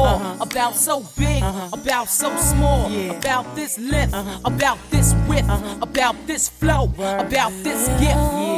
all. About so big, about so small. About this length, about this width, about this flow, about this gift.